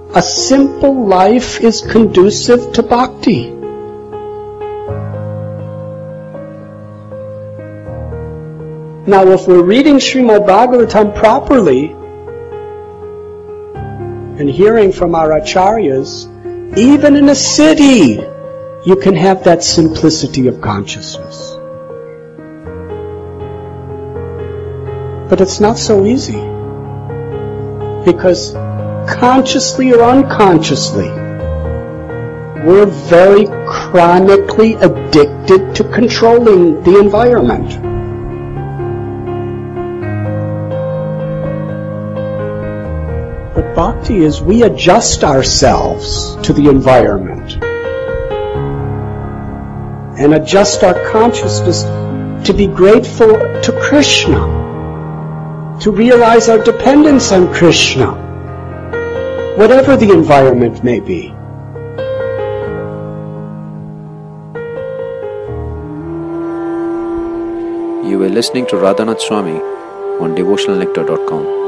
a simple life is conducive to bhakti. Now, if we're reading Srimad Bhagavatam properly and hearing from our acharyas, even in a city, you can have that simplicity of consciousness. But it's not so easy. Because consciously or unconsciously, we're very chronically addicted to controlling the environment. But bhakti is we adjust ourselves to the environment and adjust our consciousness to be grateful to Krishna, to realize our dependence on Krishna, whatever the environment may be. You were listening to Radhanath Swami on devotionalnectar.com.